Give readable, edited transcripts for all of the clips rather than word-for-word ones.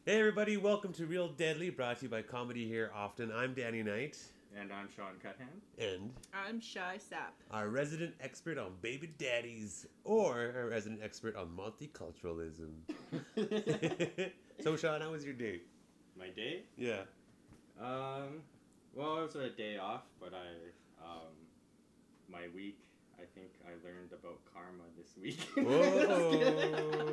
Hey everybody, welcome to Real Deadly, brought to you by Comedy Here Often. I'm Danny Knight. And I'm Sean Cuthan. And I'm Shy Sap. our resident expert on baby daddies, or our resident expert on multiculturalism. So Sean, how was your day? My day? Yeah. Well, it was a day off, but my week, I think I learned about karma this week. Whoa.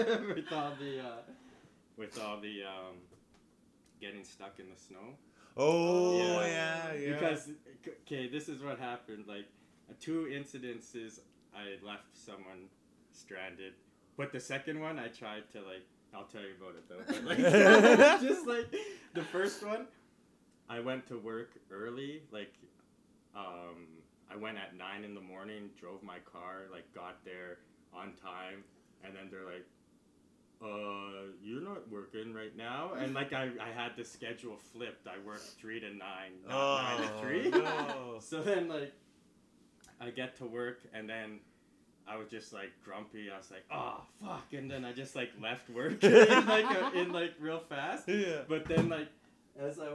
with all the getting stuck in the snow. Oh, yeah. Because, okay, this is what happened. Like, 2 incidences, I left someone stranded. But the second one, I tried to, like, I'll tell you about it, though. But, like, just, like, the first one, I went to work early. Like, I went at 9 in the morning, drove my car, like, got there on time. And then they're like, you're not working right now. And like I had the schedule flipped. I worked 3 to 9, not 9 to 3. No. So then like I get to work and then I was just like grumpy. I was like, oh fuck, and then I just like left work in like real fast. Yeah. But then like as I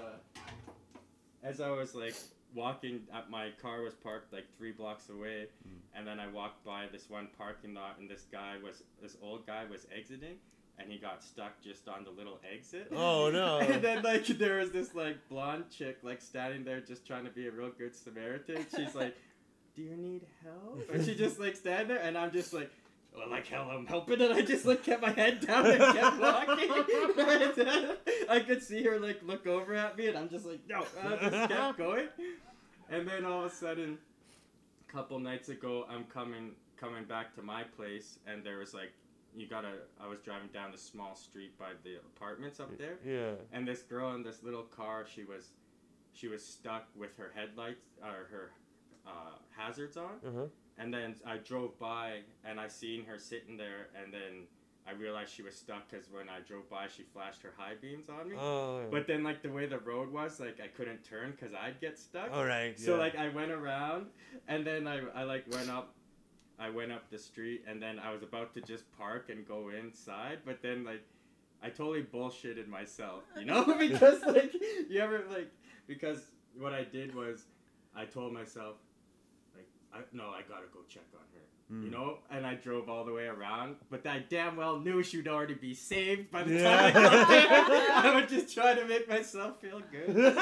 was like walking, my car was parked like 3 blocks away, and then I walked by this one parking lot, and this old guy was exiting, and he got stuck just on the little exit. Oh no. And then like there was this like blonde chick like standing there just trying to be a real good Samaritan. She's like, do you need help? And she just like stand there, and I'm just like, well, like hell I'm helping, and I just like kept my head down and kept walking. And then I could see her like look over at me, and I'm just like, no, I just kept going. And then all of a sudden, a couple nights ago, I'm coming back to my place, and there was like, I was driving down the small street by the apartments up there. Yeah. And this girl in this little car, she was stuck with her headlights, or her hazards on. Uh-huh. And then I drove by, and I seen her sitting there, and then I realized she was stuck because when I drove by, she flashed her high beams on me. Oh. But then, like, the way the road was, like, I couldn't turn because I'd get stuck. All right. So, like, I went around, and then I like, went up the street, and then I was about to just park and go inside, but then, like, I totally bullshitted myself, you know? Because, like, because what I did was I told myself, like, I gotta go check on her. You know, and I drove all the way around, but I damn well knew she'd already be saved by the time I got there. I would just try to make myself feel good. So,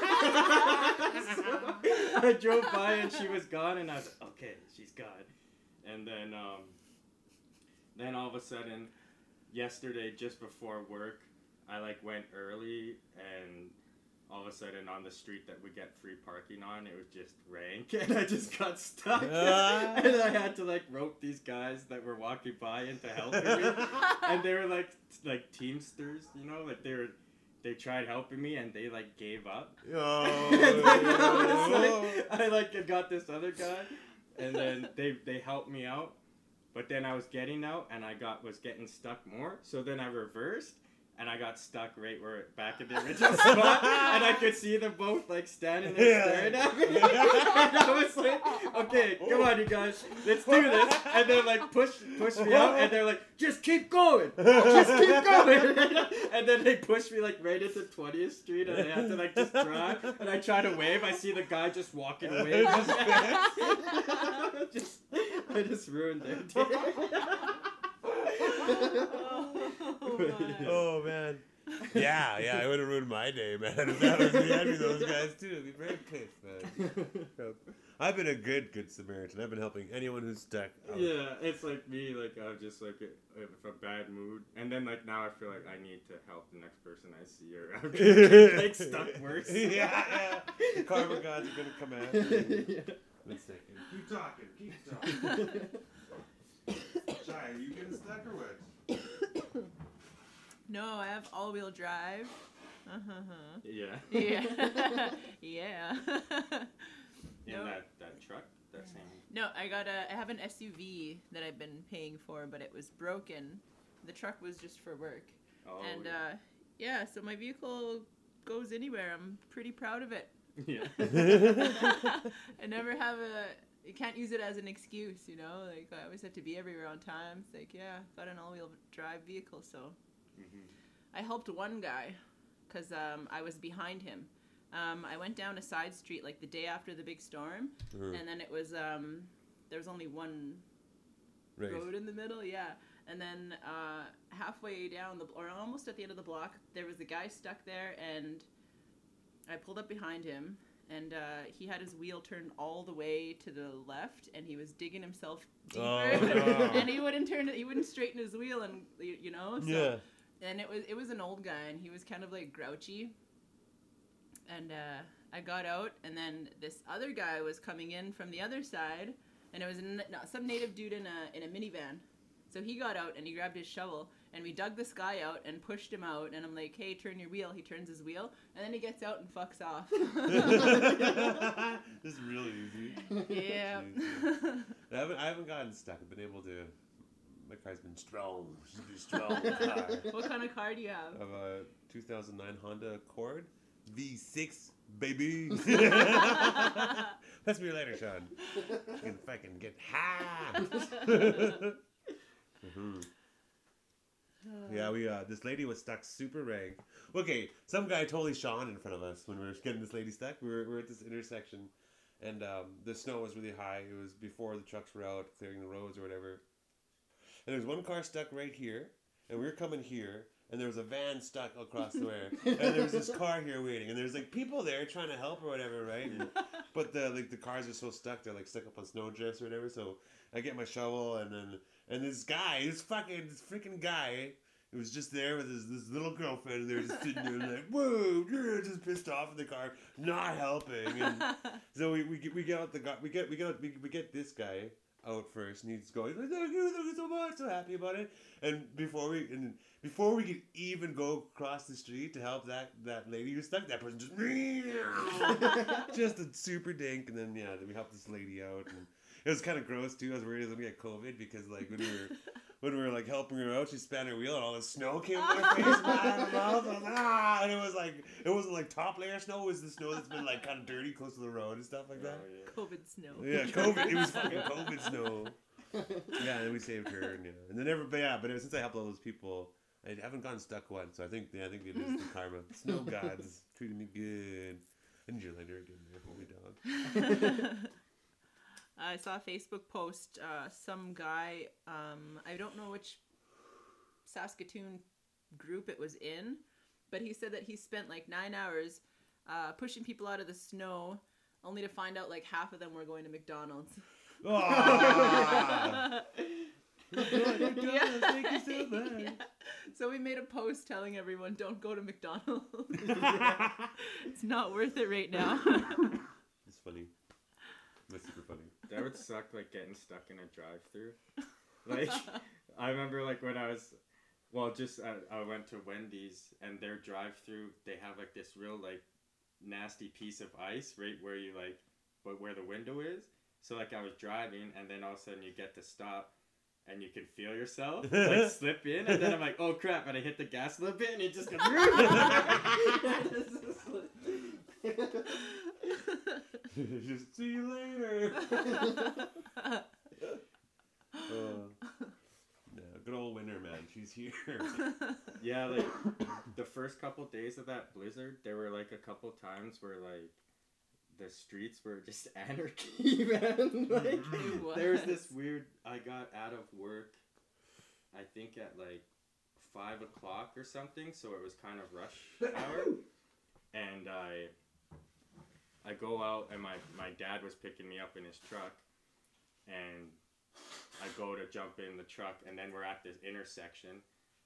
I drove by and she was gone, and I was like, okay, she's gone. And then all of a sudden, yesterday, just before work, I like went early, and all of a sudden on the street that we get free parking on, it was just rank, and I just got stuck. And I had to like rope these guys that were walking by into helping me, and they were like Teamsters, you know, like they tried helping me and they like gave up. Oh. And then I like got this other guy, and then they helped me out, but then I was getting out and was getting stuck more, so then I reversed. And I got stuck right back in the original spot, and I could see them both like standing there staring at me. And I was like, "Okay, come on, you guys, let's do this." And they're like, push me out, and they're like, "Just keep going, just keep going." And then they pushed me like right into 20th Street, and I had to like just drive. And I try to wave, I see the guy just walking away. I just ruined their day. Oh man. Yeah, I would have ruined my day, man. If that was me, I'd be those guys too. I'd be very pissed, man. I've been a good Samaritan. I've been helping anyone who's stuck. Yeah, it's like me, like I'm just like if a bad mood, and then like now I feel like I need to help the next person I see around getting like stuck worse. Yeah. The karma gods are gonna come after you. Yeah. One second. Keep talking. Shy, are you getting stuck or what? No, I have all-wheel drive. Yeah. Yeah. Yeah. In No. that truck, that same. No, I have an SUV that I've been paying for, but it was broken. The truck was just for work. Oh. And so my vehicle goes anywhere. I'm pretty proud of it. Yeah. I never have you can't use it as an excuse, you know? Like, I always have to be everywhere on time. It's like, yeah, got an all-wheel drive vehicle, so. I helped one guy because I was behind him. I went down a side street like the day after the big storm, and then it was there was only one road in the middle, yeah. And then halfway down or almost at the end of the block, there was a guy stuck there, and I pulled up behind him, and he had his wheel turned all the way to the left, and he was digging himself deeper, and he wouldn't straighten his wheel, and you know, so, yeah. And it was an old guy, and he was kind of like grouchy, and I got out, and then this other guy was coming in from the other side, and it was some native dude in a minivan. So he got out and he grabbed his shovel, and we dug this guy out and pushed him out, and I'm like, hey, turn your wheel. He turns his wheel, and then he gets out and fucks off. This is really easy. Yeah. I haven't gotten stuck. I've been able to. My car's been strong. She's been strong car. What kind of car do you have? I have a 2009 Honda Accord V6, baby. That's me later, Sean. You can fucking get high. Yeah, we this lady was stuck super rank. Okay, some guy totally shone in front of us when we were getting this lady stuck. We were at this intersection, and the snow was really high. It was before the trucks were out clearing the roads or whatever. And there was one car stuck right here, and we were coming here, and there was a van stuck across the way, and there was this car here waiting, and there's like people there trying to help or whatever, right? But the cars are so stuck, they're like stuck up on snow drifts or whatever. So I get my shovel, and this freaking guy, who was just there with this little girlfriend, and they're just sitting there like, whoa, just pissed off in the car, not helping. And so we get out the guy, we get this guy out first, and he's going, thank you so much, so happy about it. And before we could even go across the street to help that lady who's stuck, that person just a super dink. And then we helped this lady out, and it was kind of gross too. I was worried I was gonna get COVID because like when we were like helping her out, she span her wheel and all the snow came on her face, man, her mouth, and it wasn't like top layer snow. It was the snow that's been like kind of dirty close to the road and stuff like that. Oh, yeah. COVID snow. Yeah, COVID. It was fucking COVID snow. Yeah, and we saved her, and then but since I helped all those people, I haven't gotten stuck once. So I think it is the karma. Snow gods treating me good. And you're later again, there, holy dog. I saw a Facebook post. Some guy, I don't know which Saskatoon group it was in, but he said that he spent like 9 hours pushing people out of the snow, only to find out like half of them were going to McDonald's. Oh. Thank you so much. Yeah. So we made a post telling everyone, don't go to McDonald's. It's not worth it right now. It's funny. That's super funny. That would suck, like, getting stuck in a drive-thru. Like, I remember, like, when I was, I went to Wendy's, and their drive-thru, they have, like, this real, like, nasty piece of ice right where you, like, where the window is. So, like, I was driving, and then all of a sudden you get to stop, and you can feel yourself, like, slip in, and then I'm like, oh, crap, and I hit the gas a little bit, and it just goes... Just see you later. Good old winter, man. She's here. Yeah, like the first couple days of that blizzard, there were like a couple times where like the streets were just anarchy, man. Like there was this weird. I got out of work, I think at like 5 o'clock or something, so it was kind of rush hour, and I go out, and my dad was picking me up in his truck, and I go to jump in the truck, and then we're at this intersection,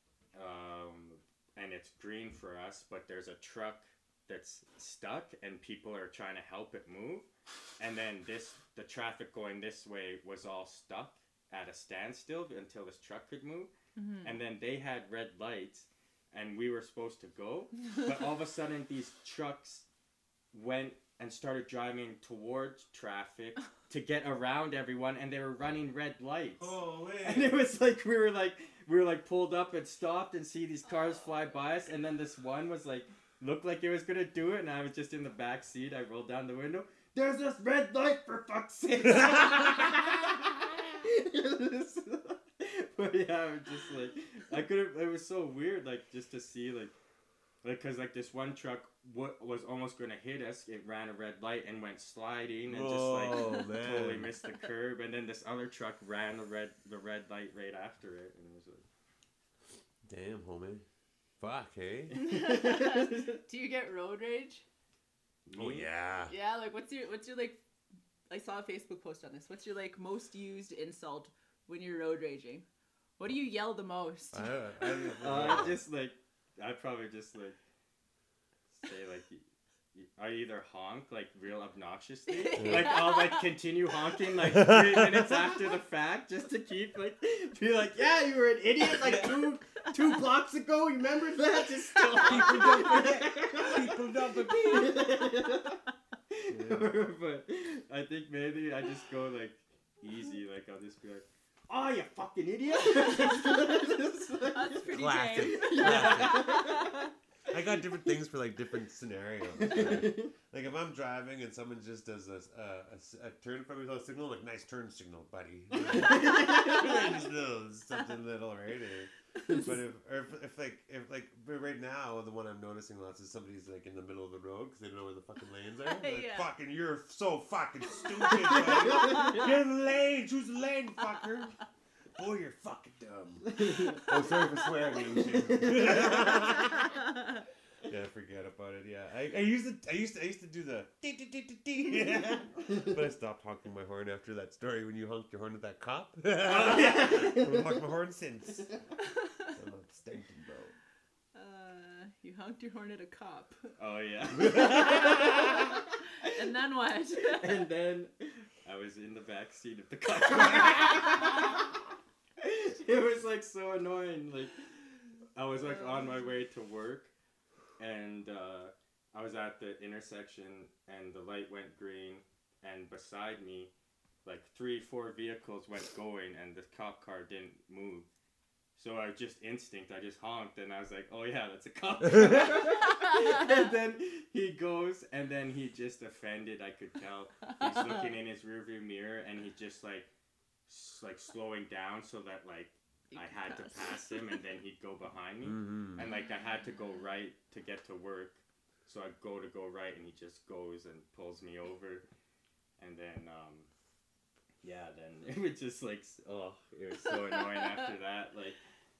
and it's green for us, but there's a truck that's stuck, and people are trying to help it move, and then the traffic going this way was all stuck at a standstill until this truck could move, and then they had red lights, and we were supposed to go, but all of a sudden these trucks went and started driving towards traffic to get around everyone, and they were running red lights. Oh, wait. And it was like we were pulled up and stopped and see these cars fly by us, and then this one was like looked like it was gonna do it, and I was just in the back seat. I rolled down the window. There's this red light, for fuck's sake! But yeah, I was just like, I couldn't. It was so weird, like just to see, like, cause like this one truck was almost gonna hit us. It ran a red light and went sliding and just like totally missed the curb. And then this other truck ran the red light right after it, and it was like, damn, homie, fuck, hey. Do you get road rage? Oh yeah. Yeah, like what's your like? I saw a Facebook post on this. What's your like most used insult when you're road raging? What do you yell the most? I just like I'd probably just like say like I either honk like real obnoxiously, like I'll like continue honking like 3 minutes after the fact just to keep like be like, yeah, you were an idiot like two blocks ago. You remember that? Just still people don't forget. But I think maybe I just go like easy, like I'll just be like, oh, you fucking idiot. That's pretty Classic. tame. I got different things for like different scenarios. Right? Like if I'm driving and someone just does a turn from me with a signal, like nice turn signal, buddy. Just something little, right? But if right now the one I'm noticing lots is somebody's like in the middle of the road because they don't know where the fucking lanes are. Like, Yeah. fucking, you're so fucking stupid, buddy. Get in the lane, choose the lane, fucker. Boy, you're fucking dumb. Oh, sorry for swearing. Yeah, forget about it. Yeah, I used to do the but I stopped honking my horn after that story when you honked your horn at that cop. I haven't honked my horn since. I'm not stinking, bro. You honked your horn at a cop. Oh yeah. And then what? And then I was in the back seat of the car. It was like so annoying. Like I was like on my way to work, and I was at the intersection, and the light went green, and beside me, like 3-4 vehicles went going, and the cop car didn't move. So I just I just honked, and I was like, oh yeah, that's a cop. And then he goes, and then he just offended, I could tell. He's looking in his rearview mirror, and he's just like slowing down so that like I had to pass him, and then he'd go behind me. Mm-hmm. And like I had to go right to get to work. So I go right, and he just goes and pulls me over. And then, then it was just like, it was so annoying after that. Like,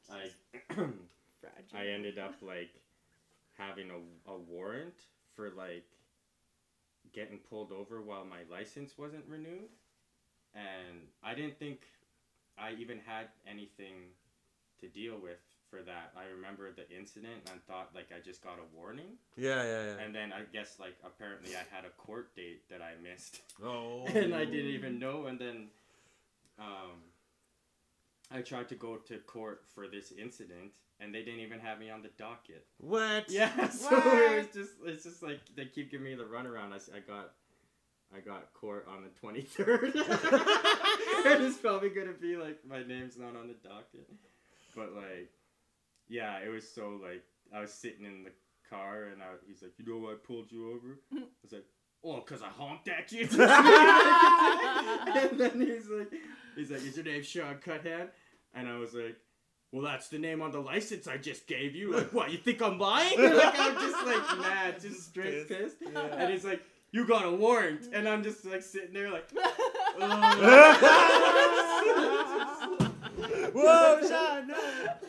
I ended up like having a warrant for like getting pulled over while my license wasn't renewed. And I didn't think I even had anything to deal with for that. I remember the incident and thought like I just got a warning. Yeah. And then I guess like apparently I had a court date that I missed. Oh. And I didn't even know. And then I tried to go to court for this incident, and they didn't even have me on the docket. What? Yeah. So What? it's just like they keep giving me the runaround. I got court on the 23rd. And it's probably gonna be like my name's not on the docket. But like, yeah, it was so like I was sitting in the car, and he's like, you know why I pulled you over? I was like, oh, 'cause I honked at you. And then he's like, is your name Sean Cuthand? And I was like, well, that's the name on the license I just gave you. Like, what, you think I'm lying? Like, I'm just like mad, just straight pissed. Yeah. And he's like, you got a warrant. And I'm just like sitting there like, whoa, Sean, no.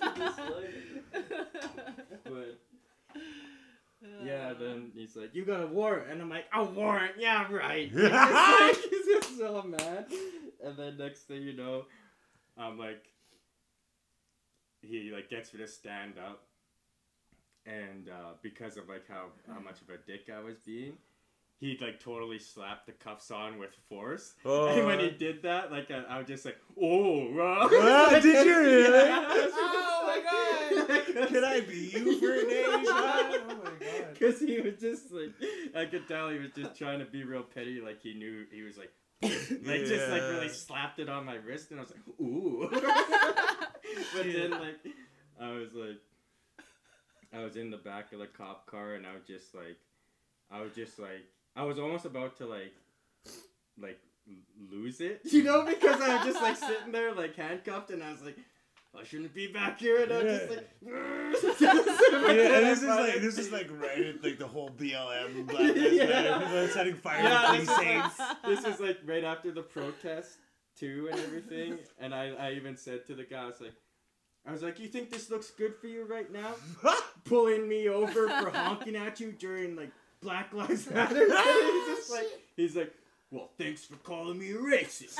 But yeah, then he's like, you got a warrant. And I'm like, a warrant? Yeah, right. He's just so mad. And then next thing you know, I'm like, he like gets me to stand up. And because of like how much of a dick I was being, he like totally slapped the cuffs on with force. Oh. And when he did that, like I was just like, oh, wow. Did you really? Yeah. Oh my god! Can I be you for a day, Sean? Oh my god! Because he was just like, I could tell he was just trying to be real petty. Like he knew he was like, just like really slapped it on my wrist, and I was like, ooh. But then like, I was in the back of the cop car, and I was almost about to like lose it, you know, because I was just like sitting there like handcuffed, and I was like, I shouldn't be back here, and I'm just like, and this is like right at like the whole BLM Black Lives Matter. People are setting fire to precincts. This is like right after the protest too and everything, and I even said to the guy, I was like, you think this looks good for you right now? Pulling me over for honking at you during like Black Lives Matter. He's like, well, thanks for calling me a racist.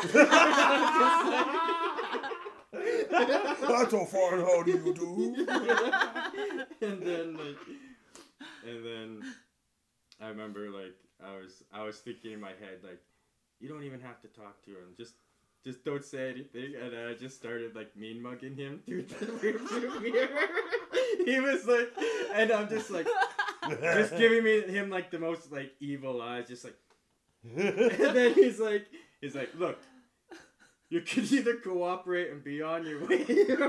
That's a fine, how do you do? and then I remember like I was thinking in my head like, you don't even have to talk to him, just don't say anything. And I just started like mean mugging him through the rearview mirror. He was like, and I'm just like, just giving him like the most like evil eyes, just like. And then he's like, look, you can either cooperate and be on your way,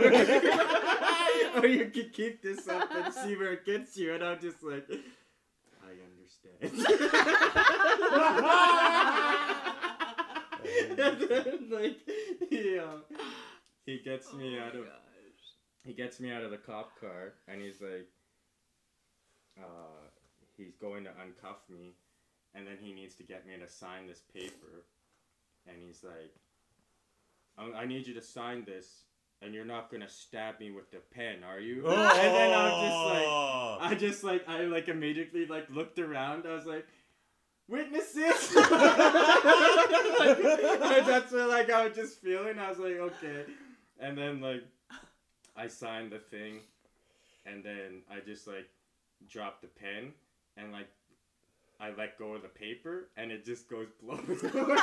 or you can keep this up and see where it gets you. And I'm just like, I understand. And then like he gets me out of the cop car, and he's like, he's going to uncuff me. And then he needs to get me to sign this paper. And he's like, I need you to sign this, and you're not going to stab me with the pen, are you? Oh. And then I immediately like looked around. I was like, witnesses? That's what like I was just feeling. I was like, okay. And then like I signed the thing, and then I just like dropped the pen, and like I let go of the paper, and it just goes blowing away.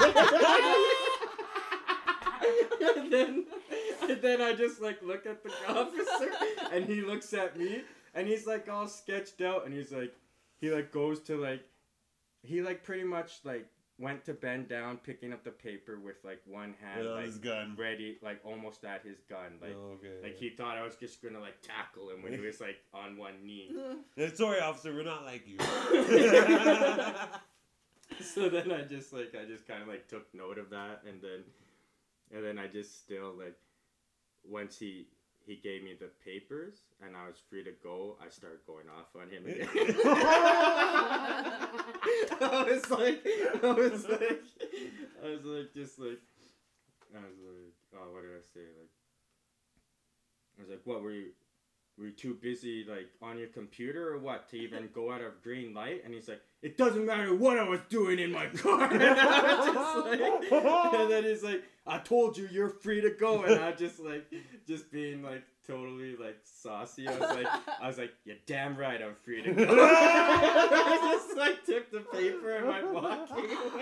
and then I just like look at the officer, and he looks at me, and he's like all sketched out, and he's like, he like goes to like, he like pretty much like went to bend down, picking up the paper with like one hand, like his gun ready, like almost at his gun, like like he thought I was just gonna like tackle him when he was like on one knee. Sorry, officer, we're not like you. So then I just kind of like took note of that, and then I just still like, once he gave me the papers and I was free to go, I started going off on him again. I was like, oh, what did I say? Like, I was like, what, were you too busy like on your computer or what to even go out of green light? And he's like, it doesn't matter what I was doing in my car. And then he's like, I told you you're free to go. And I just being like totally like saucy. I was like, you're damn right, I'm free to go. I just like took the paper and went walking away.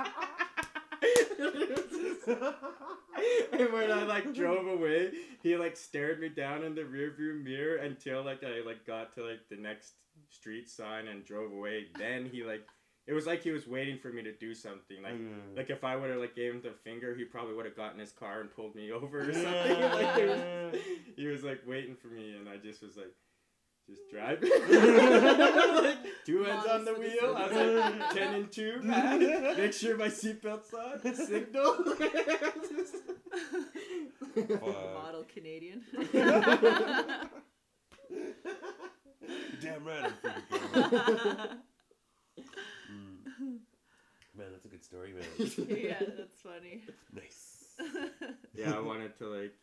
And when I like drove away, he like stared me down in the rearview mirror until like I like got to like the next street sign and drove away. Then he like, it was like he was waiting for me to do something. Like like if I would have like gave him the finger, he probably would have gotten in his car and pulled me over or something. Like he was like waiting for me, and I just was like, just driving. Like 2 hands on the wheel. I was like 10 and 2. Make sure my seatbelt's on. Signal. Model Canadian. Damn right, I'm free to go. Man, that's a good story, man. Yeah, that's funny. Nice. Yeah, I wanted to like,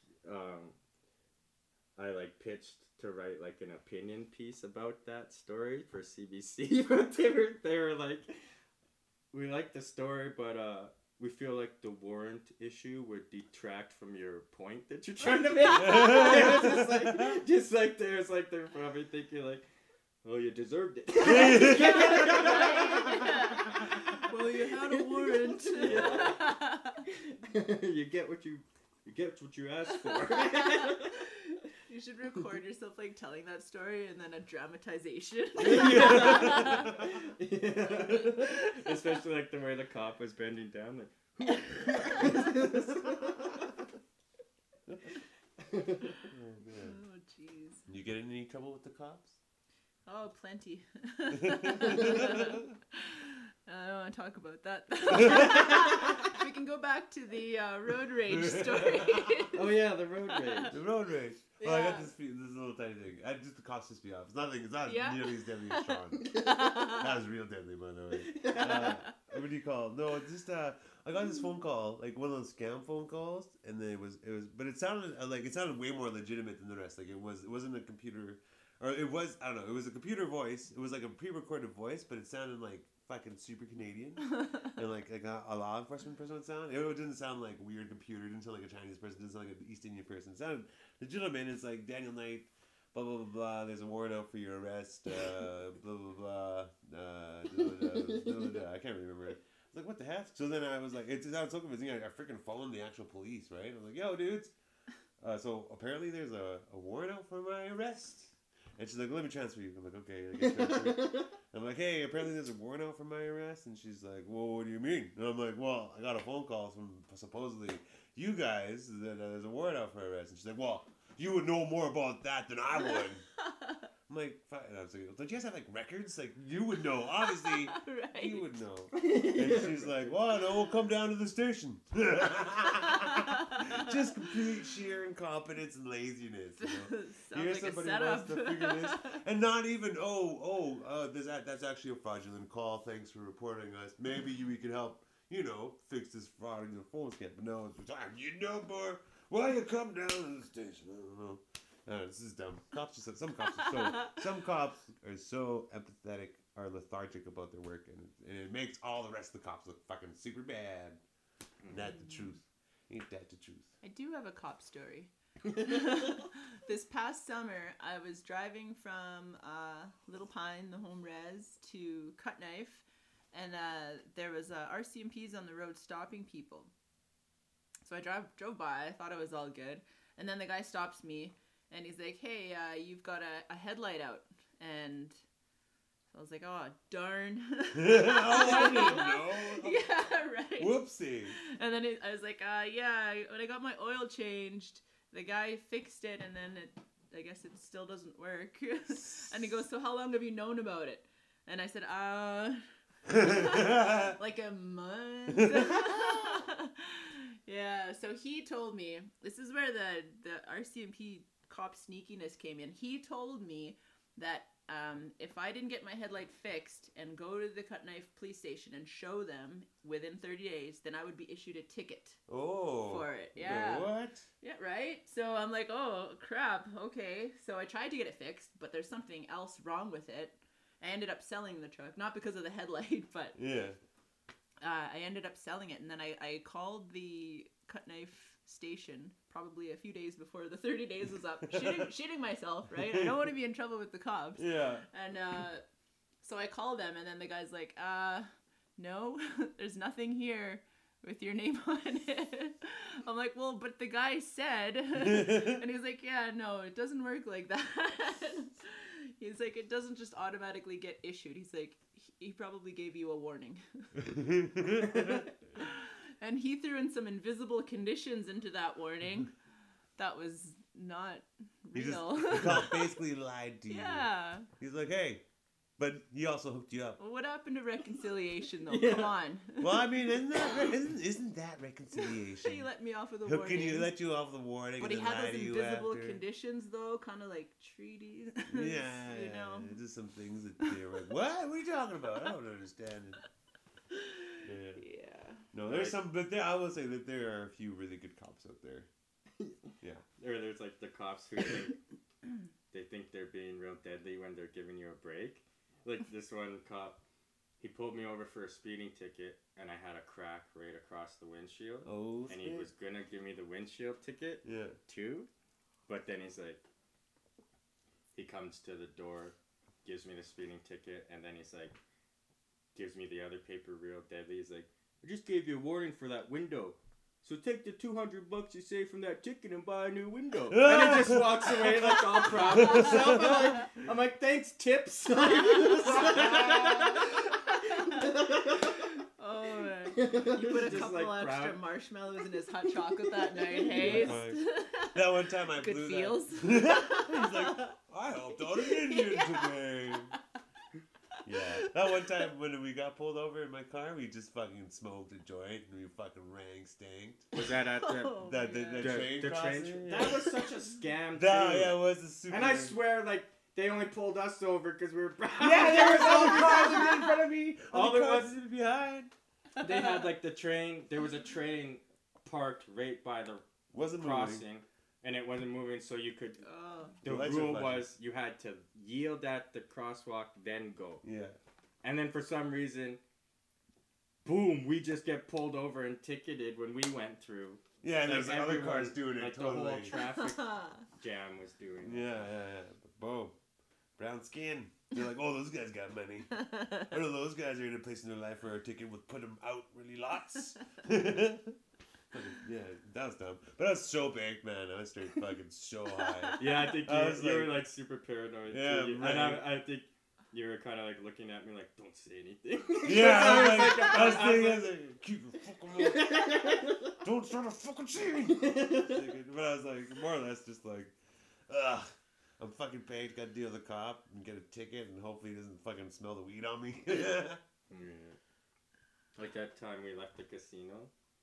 I like pitched to write like an opinion piece about that story for CBC, but they were like, we like the story, but we feel like the warrant issue would detract from your point that you're trying to make. It was just like there's like they're probably thinking like, well, you deserved it. Well, you had a warrant. You get what you asked for. You should record yourself like telling that story and then a dramatization. Yeah. Especially like the way the cop was bending down, like. Oh jeez. You get in any trouble with the cops? Oh, plenty. I don't want to talk about that. we can go back to the road rage story. Oh yeah, the road rage. The road rage. Yeah. Oh, I got this little tiny thing. Just the cops pissed me off. It's nothing. It's not nearly as deadly as Sean. That was real deadly, by the way. What do you call it? No, it's just I got this phone call, like one of those scam phone calls, and then it was, but it sounded way more legitimate than the rest. Like it wasn't a computer, or it was, I don't know, it was a computer voice. It was like a pre-recorded voice, but it sounded like fucking super Canadian, and like a law enforcement person would sound. It didn't sound like weird computer. It didn't sound like a Chinese person. It didn't sound like an East Indian person. It sounded legitimate. It's like Daniel Knight. Blah blah blah blah. There's a warrant out for your arrest. Blah blah blah. I can't remember it. I was like, what the heck? So then I was like, it sounds so convincing. I freaking phoned the actual police, right? I was like, yo, dudes. So apparently there's a warrant out for my arrest. And she's like, let me transfer you. I'm like, okay. I get transferred. I'm like, hey, apparently there's a warrant out for my arrest. And she's like, well, what do you mean? And I'm like, well, I got a phone call from supposedly you guys that there's a warrant out for arrest. And she's like, well, you would know more about that than I would. I'm like, and I was like, don't you guys have like records? Like, you would know, obviously. Right. You would know. And she's like, well, no, we'll come down to the station. Just complete sheer incompetence and laziness. You know? Here's like somebody wants to figure this, and not even that's actually a fraudulent call. Thanks for reporting us. Maybe we could help. Fix this fraud in the phone scam. But no, it's you know more. Why you come down to the station? I don't know. This is dumb. Some cops are so empathetic or lethargic about their work, and it makes all the rest of the cops look fucking super bad. And that's the truth. Ain't that the truth? I do have a cop story. This past summer, I was driving from Little Pine, the home res, to Cut Knife, and there was RCMPs on the road stopping people. So I drove by. I thought it was all good, and then the guy stops me, and he's like, "Hey, you've got a headlight out," and so I was like, "Oh, darn!" I didn't know. Yeah, right. Whoopsie. And then I was like, "Yeah." When I got my oil changed, the guy fixed it, and then I guess it still doesn't work. And he goes, "So how long have you known about it?" And I said, like a month. Yeah, so he told me, this is where the RCMP cop sneakiness came in. He told me that if I didn't get my headlight fixed and go to the Cut Knife police station and show them within 30 days, then I would be issued a ticket for it. Yeah. What? Yeah, right? So I'm like, oh, crap, okay. So I tried to get it fixed, but there's something else wrong with it. I ended up selling the truck, not because of the headlight, but... Yeah. I ended up selling it, and then I called the Cut Knife station probably a few days before the 30 days was up, shitting myself, right? I don't want to be in trouble with the cops. Yeah. And so I called them, and then the guy's like, no, there's nothing here with your name on it. I'm like, well, but the guy said, and he's like, yeah, no, it doesn't work like that. He's like, it doesn't just automatically get issued. He's like, he probably gave you a warning. And he threw in some invisible conditions into that warning. That was not real. The cop basically lied to you. Yeah. He's like, hey, but he also hooked you up. Well, what happened to reconciliation, though? Yeah. Come on. Well, I mean, isn't that reconciliation? He let me off with a warning. He let you off the warning, but and he then had lie those to you invisible after. conditions, though, kind of like treaties. Yeah, you know. Just some things that they're like, what? What are you talking about? I don't understand it. Yeah. No, there's some, but I will say that there are a few really good cops out there. Yeah. There's like the cops who think they're being real deadly when they're giving you a break. Like this one cop, he pulled me over for a speeding ticket, and I had a crack right across the windshield. Oh, and he was gonna give me the windshield ticket, too, but then he's like, he comes to the door, gives me the speeding ticket, and then he's like, gives me the other paper real deadly. He's like, I just gave you a warning for that window. So take the $200 you saved from that ticket and buy a new window. And he just walks away like all proud of himself. I'm like, thanks, tips. Oh man! You put a couple extra marshmallows in his hot chocolate that night, hey? That one time I Good blew feels. that. He's like, I helped out an Indian today. Yeah. That one time when we got pulled over in my car, we just fucking smoked a joint and we fucking rang stanked. Was that at the... Oh, The yeah. train crossing? That was such a scam, too. Yeah, it was a super... And I swear, like, they only pulled us over because we were brown. Yeah, there was all the cars in front of me. All All the there cars was- behind. They had, like, the train... There was a train parked right by the Wasn't crossing. moving. And it wasn't moving, so you could... Oh. The The lights are rule flashing. was you had to yield at the crosswalk, then go. Yeah. And then for some reason, boom, we just get pulled over and ticketed when we went through. Yeah, and there's Like other everyone, cars doing it like totally. the whole traffic jam was doing it. Yeah. Boom. Brown skin. They're like, oh, those guys got money. I know those guys are in a place in their life where a ticket would put them out really lots. Yeah, that was dumb. But I was so big, man. I was straight fucking so high. Yeah, I think I was you were like- like super paranoid. Yeah, too. right. And I think you were kind of like looking at me like, don't say anything. Yeah, I was like, I was thinking, I was like, keep your fucking mouth. Don't start a fucking scene. But I was like, more or less just like, ugh. I'm fucking paid, gotta deal with the cop and get a ticket and hopefully he doesn't fucking smell the weed on me. Yeah. Like that time we left the casino.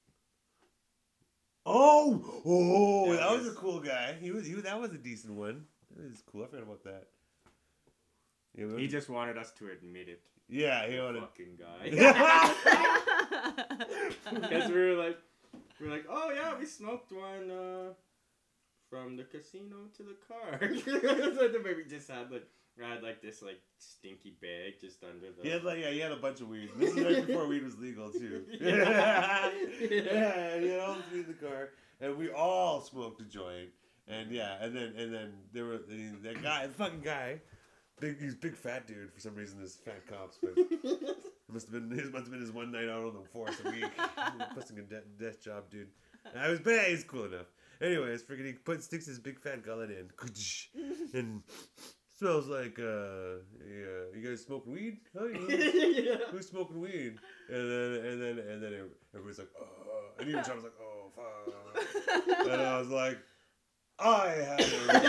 Oh, That that was was- a cool guy. That was a decent one. That was cool. I forgot about that. Yeah, He just wanted us to admit it. yeah, he wanted. Fucking guy. Yeah. Because we were like, oh yeah, we smoked one from the casino to the car. So then we just had like this like stinky bag just under the. He had a bunch of weed. This is right before weed was legal too. Yeah. Yeah, he had all this weed in the car, and we all smoked a joint. And yeah, and then there were that guy, the fucking guy, he's a big fat dude for some reason. There's fat cops, but it must have been his one night out on the force a week, busting a death job, dude. But yeah, he's cool enough. Anyways, freaking he sticks his big fat gullet in, and smells like yeah, you guys smoking weed? Huh? Yeah. Who's smoking weed? And then everybody's like, oh, and even Sean was like, oh fuck, and I was like, I had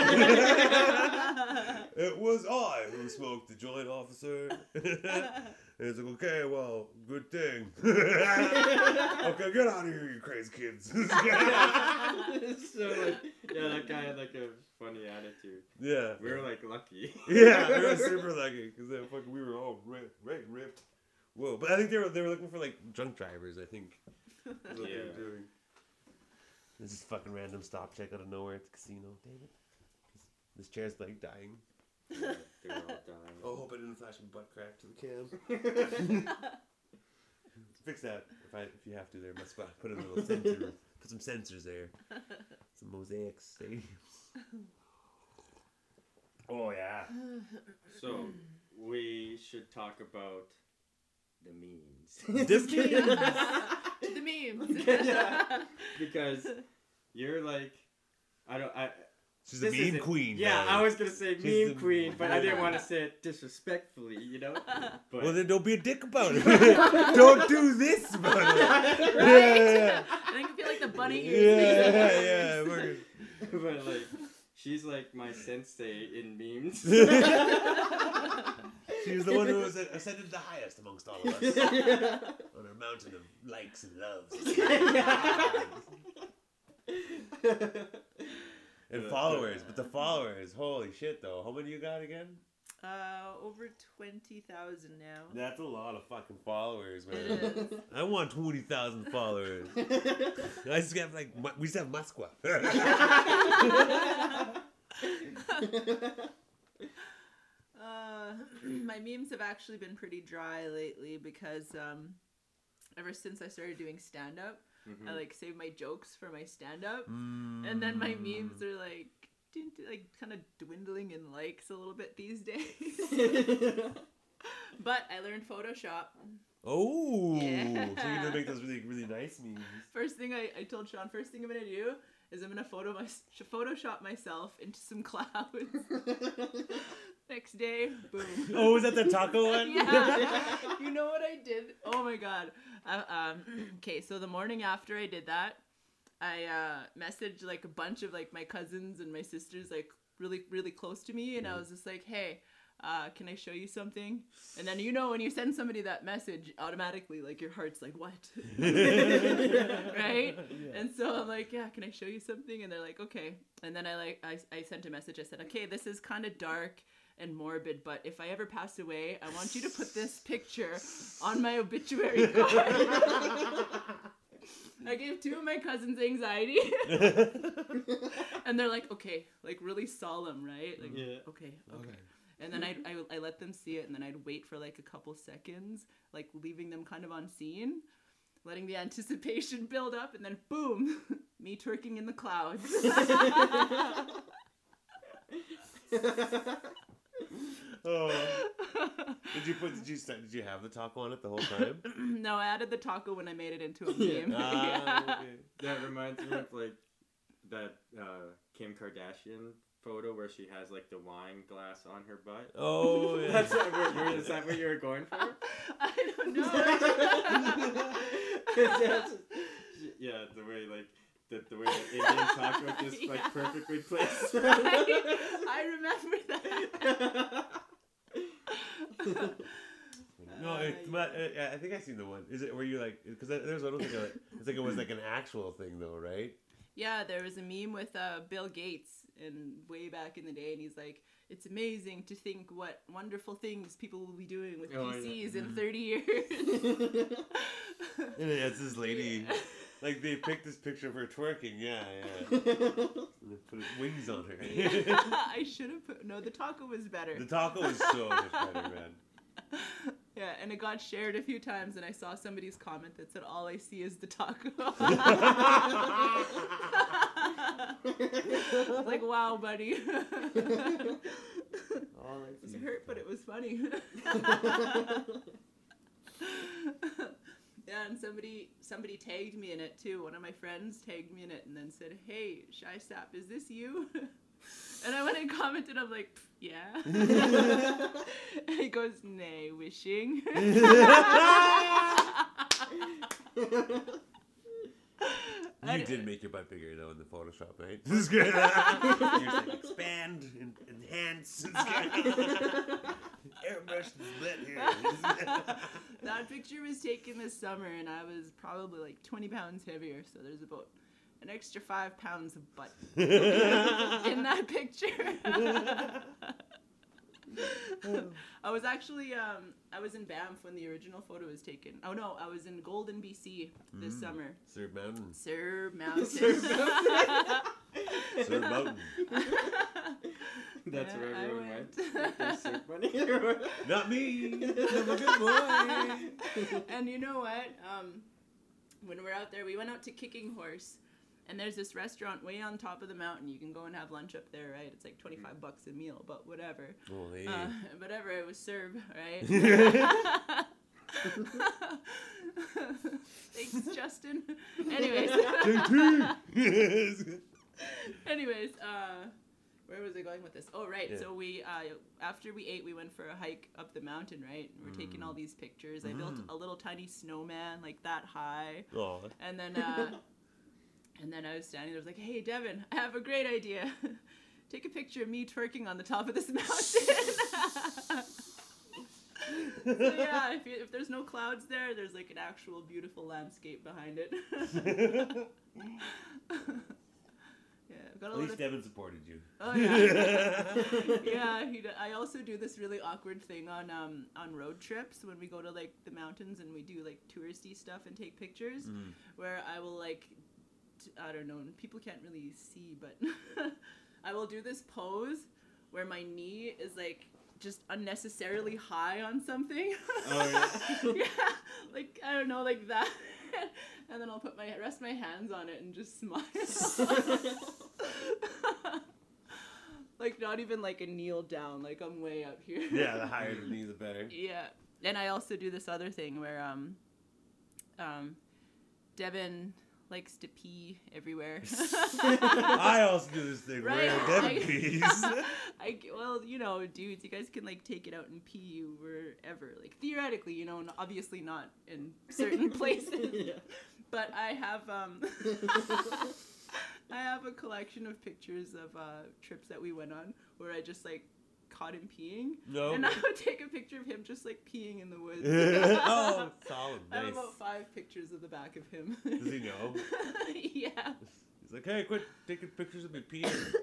it. It was I who smoked the joint, officer. And it's like, okay, well, good thing. Okay, get out of here, you crazy kids. So like, yeah, that guy had like a funny attitude. Yeah. We were like lucky. Yeah, we were super lucky because we were all ripped. Whoa, but I think they were looking for like drunk drivers. I think. That's what they were doing. This is fucking random stop check out of nowhere at the casino. Damn it! This chair's like dying. Yeah, they were all dying. Oh, hope I didn't flash my butt crack to the cam. Fix that if you have to there, my spot. Put a little sensor. Put some sensors there. Some mosaics. Oh yeah. So we should talk about the memes. The memes. Yeah. Because you're like, She's a this meme isn't- queen. Yeah, man. I was gonna say She's meme the- queen, but I didn't want to say it disrespectfully, you know. But Well, then don't be a dick about it. Don't do this about it. Right? Yeah, And I can feel like the bunny yeah, ears. yeah. We're but like, she's like my sensei in memes. She's the one who was ascended the highest amongst all of us on her mountain of likes and loves. And followers, but the followers, holy shit though. How many you got again? Over 20,000 now. That's a lot of fucking followers, It man. is. I want 20,000 followers. I just have like, we just have Musqua. My memes have actually been pretty dry lately because ever since I started doing stand up, I like save my jokes for my stand up, and then my memes are like kind of dwindling in likes a little bit these days. But I learned Photoshop. Oh, Yeah. so you're gonna make those really, really nice memes. First thing I told Sean, first thing I'm gonna do is I'm gonna Photoshop myself into some clouds. Next day, boom. Oh, was that the taco one? Yeah. You know what I did? Oh my god. Okay, so the morning after I did that, I messaged like a bunch of like my cousins and my sisters like really, really close to me, and I was just like, hey, can I show you something? And then, you know, when you send somebody that message, automatically, like, your heart's like, what? Right? Yeah. And so I'm like, yeah, can I show you something? And they're like, okay. And then I sent a message. I said, okay, this is kind of dark and morbid, but if I ever pass away, I want you to put this picture on my obituary card. I gave 2 of my cousins anxiety. And they're like, okay, like really solemn, right? Like, yeah. Okay. And then I let them see it, and then I'd wait for like a couple seconds, like leaving them kind of on scene, letting the anticipation build up, and then boom, me twerking in the clouds. Oh. Did you have the taco on it the whole time? No, I added the taco when I made it into a meme. Okay. That reminds me of like that Kim Kardashian photo where she has like the wine glass on her butt. Oh, yeah. Is that what you were going for? I don't know. Yeah, the way like the way the Indian taco is like perfectly placed. I remember that. No, I think I've seen the one. Is it where you like? Because there's one thing. It's like it was like an actual thing though, right? Yeah, there was a meme with Bill Gates and way back in the day, and he's like, "It's amazing to think what wonderful things people will be doing with PCs in 30 years." And it's this lady, like they picked this picture of her twerking. Yeah. And they put wings on her. I should have put. No, the taco was better. The taco was so much better, man. Yeah, and it got shared a few times, and I saw somebody's comment that said, "All I see is the taco." Like, wow, buddy. It was hurt, but it was funny. Yeah, and somebody tagged me in it too. One of my friends tagged me in it and then said, "Hey, Shy Sap, is this you?" And I went and commented, I'm like, yeah. And he goes, nay, wishing. You did make your butt bigger though in the Photoshop, right? This is good. You're just like, expand, enhance. Airbrush the butt here. That picture was taken this summer, and I was probably like 20 pounds heavier, so there's about an extra 5 pounds of butt in that picture. I was actually, I was in Banff when the original photo was taken. Oh no, I was in Golden, BC this summer. Surb Mountain. Surb Mountain. Surb Mountain. That's where everyone went. Not me. I'm a good boy. And you know what? When we're out there, we went out to Kicking Horse. And there's this restaurant way on top of the mountain. You can go and have lunch up there, right? It's like $25 a meal, but whatever. Holy. Whatever, it was served, right? Thanks, Justin. Anyways. Where was I going with this? Oh, right. Yeah. So we, after we ate, we went for a hike up the mountain, right? And we're taking all these pictures. I built a little tiny snowman, like that high. Aww. And then... And then I was standing there, I was like, hey, Devin, I have a great idea. Take a picture of me twerking on the top of this mountain. So yeah, if there's no clouds there, there's like an actual beautiful landscape behind it. Yeah, I've got At least Devin supported you. Oh, yeah. Yeah, I also do this really awkward thing on road trips when we go to like the mountains and we do like touristy stuff and take pictures, where I will like... I don't know, people can't really see, but I will do this pose where my knee is like just unnecessarily high on something. Oh yeah. Yeah, like I don't know, like that. And then I'll rest my hands on it and just smile. Like not even like a kneel down, like I'm way up here. Yeah, the higher the knee the better. Yeah. And I also do this other thing where Devin likes to pee everywhere. I also do this thing where Devin pees. Well, you know, dudes, you guys can like take it out and pee wherever. Like theoretically, you know, and obviously not in certain places. Yeah. But I have I have a collection of pictures of trips that we went on where I just like caught him peeing. No. And I would take a picture of him just like peeing in the woods. Oh, solid. I have Nice. about 5 pictures of the back of him. Does he know? Yeah. He's like, hey, quit taking pictures of me peeing.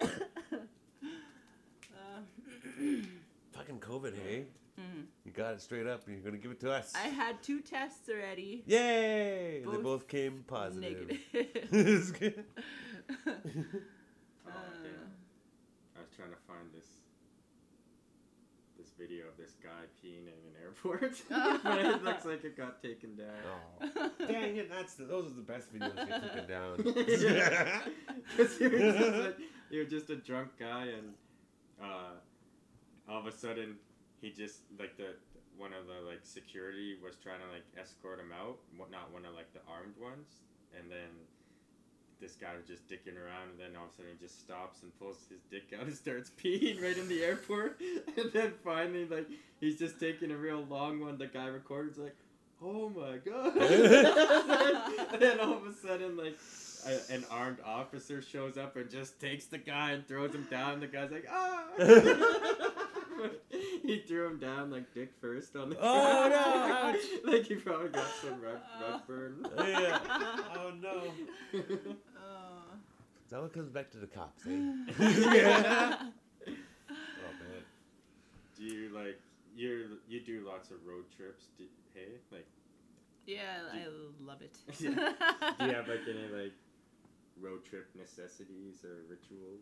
Fucking COVID, hey? Mm. You got it straight up and you're going to give it to us. I had 2 tests already. Yay! Both They both came positive. Negative. It's good. Oh, damn. I was trying to find this video of this guy peeing in an airport, but it looks like it got taken down. Oh. Dang it, those are the best videos get taken down. Because you're just a drunk guy, and all of a sudden he just like one of the like security was trying to like escort him out, not one of like the armed ones, and then this guy was just dicking around, and then all of a sudden he just stops and pulls his dick out and starts peeing right in the airport. And then finally, like, he's just taking a real long one. The guy records like, oh my god. And then all of a sudden, like, an armed officer shows up and just takes the guy and throws him down. The guy's like, ah. He threw him down like dick first on the ground. Oh no! Ouch. Like he probably got some rug burn. Yeah. Oh no. Oh. That one comes back to the cops, eh? Yeah. Oh man. Do you like you do lots of road trips? Hey, like. Yeah, I love it. Yeah. Do you have like any like road trip necessities or rituals?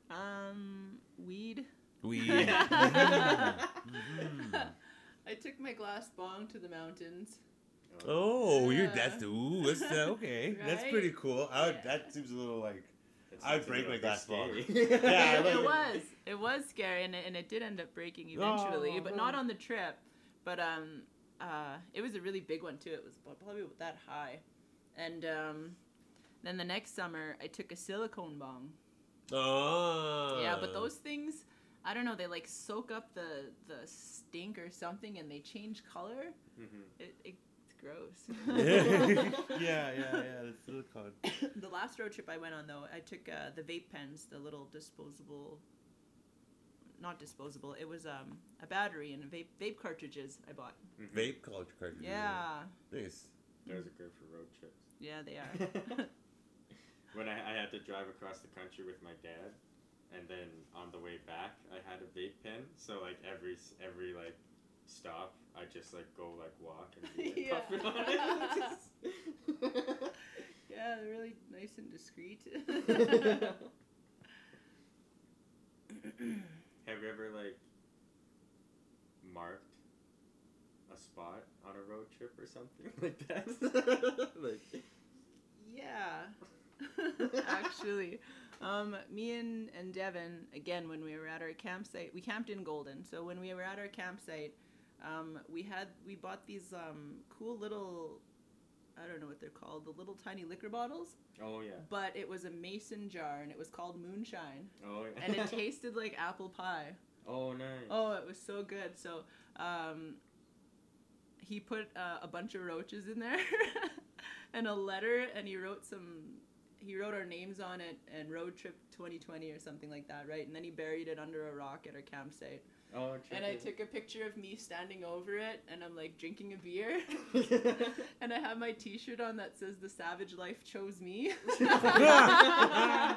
Weed. Weed. Mm-hmm. I took my glass bong to the mountains. Oh, Yeah. that's okay. Right? That's pretty cool. Yeah. That seems a little like. That I'd sounds a break little my glass bong. risque. Yeah, I It was scary, and it did end up breaking eventually, Oh, but no. not on the trip. But it was a really big one too. It was probably that high, and then the next summer I took a silicone bong. Oh. Yeah, but those things, I don't know, they like soak up the stink or something, and they change color. Mm-hmm. It's gross. yeah. The silicone. The last road trip I went on, though, I took the vape pens, the little disposable. Not disposable. It was a battery and vape cartridges I bought. Mm-hmm. Vape cartridges. Yeah. Nice. Those are good for road trips. Yeah, they are. When I had to drive across the country with my dad, and then on the way back I had a vape pen. So like every like stop, I just like go like walk and be, like, Yeah. puffing on it. Yeah, they're really nice and discreet. Have you ever like marked a spot on a road trip or something like that? Like. Yeah. Actually, me and Devin, again, when we were at our campsite, we camped in Golden. So when we were at our campsite, we bought these cool little, I don't know what they're called, the little tiny liquor bottles. Oh yeah. But it was a mason jar, and it was called Moonshine. Oh yeah. And it tasted like apple pie. Oh nice. Oh, it was so good. So he put a bunch of roaches in there and a letter, and he wrote our names on it and road trip 2020 or something like that, right? And then he buried it under a rock at our campsite. Oh, and I took a picture of me standing over it, and I'm like drinking a beer, and I have my T-shirt on that says "The Savage Life Chose Me." Yeah.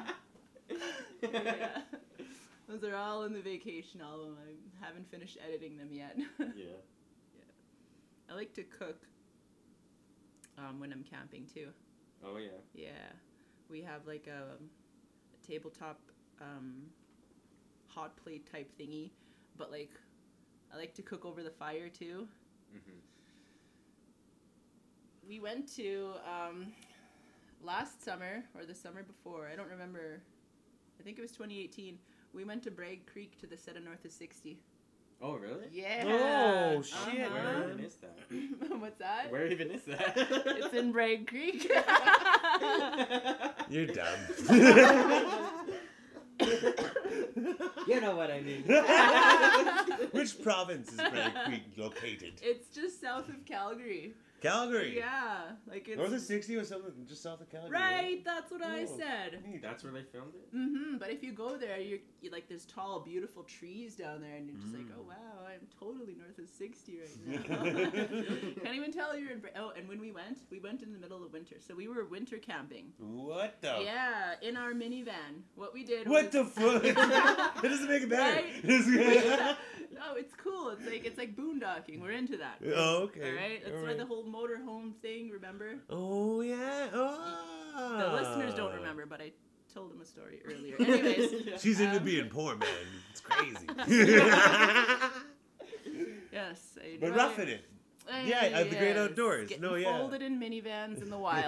Those are all in the vacation album. I haven't finished editing them yet. Yeah. I like to cook when I'm camping too. Oh yeah. Yeah, we have like a tabletop hot plate type thingy, but like I like to cook over the fire too. Mm-hmm. We went to last summer or the summer before, I don't remember. I think it was 2018. We went to Bragg Creek to the set of North of 60. Oh really? Yeah. Oh, shit, Uh-huh. Where even is that? What's that? Where even is that? It's in Bragg Creek. You're dumb. You know what I mean. Which province is Bragg Creek located? It's just south of Calgary. Calgary. Yeah, like it's North of 60 was something just south of Calgary. right. That's what I Oh. said. Neat. That's where they filmed it. But if you go there, you like there's tall, beautiful trees down there, and you're just like, oh wow, I'm totally north of 60 right now. Can't even tell you're in. Oh, and when we went in the middle of winter, so we were winter camping. What the? Yeah, in our minivan. What we did. What was, the fuck? It doesn't make it better. Right? No, it's cool. It's like boondocking. We're into that. Oh, okay. All right. That's All why right. the whole motorhome thing. Remember? Oh yeah. Oh. The listeners don't remember, but I told them a story earlier. Anyways. She's into being poor, man. It's crazy. Yes. But roughing it. Yeah, the great outdoors. Getting No, yeah. folded in minivans in the wild.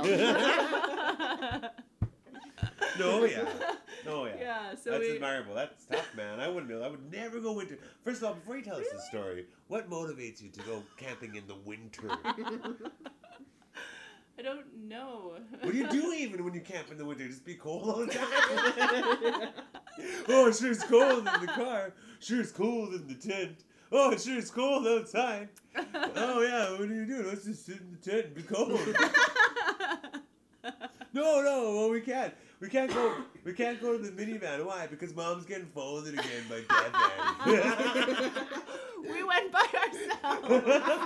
No, yeah. No, yeah. Yeah, so That's we- admirable. That's tough, man. I wouldn't know. I would never go winter. First of all, before you tell us the story, what motivates you to go camping in the winter? I don't know. What do you do even when you camp in the winter? Just be cold all the time? Oh, sure it's cold in the car. Sure it's cold in the tent. Oh, sure it's cold outside. Oh, yeah, what are you doing? Let's just sit in the tent and be cold. No, well, we can't. We can't go to the minivan. Why? Because Mom's getting folded again by Dad. We went by ourselves.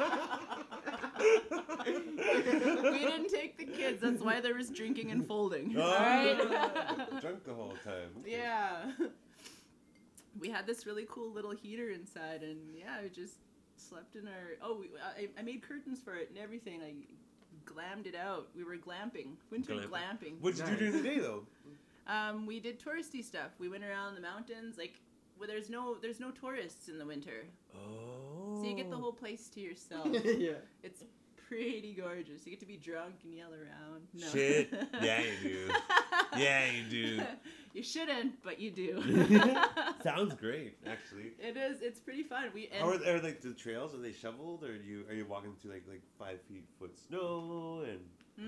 We didn't take the kids. That's why there was drinking and folding. Oh, All right? drunk the whole time. Okay. Yeah. We had this really cool little heater inside, and yeah, we just slept in our. Oh, I made curtains for it and everything. I glammed it out. We were glamping, winter glamping. What did you do during the day though? We did touristy stuff. We went around the mountains. Like, well, there's no tourists in the winter, Oh. so you get the whole place to yourself. Yeah. It's pretty gorgeous. You get to be drunk and yell around. No. Shit. Yeah, you do. Yeah, you do. You shouldn't, but you do. Sounds great, actually. It is. It's pretty fun. How are like the trails? Are they shoveled, or are you walking through like 5 foot snow and?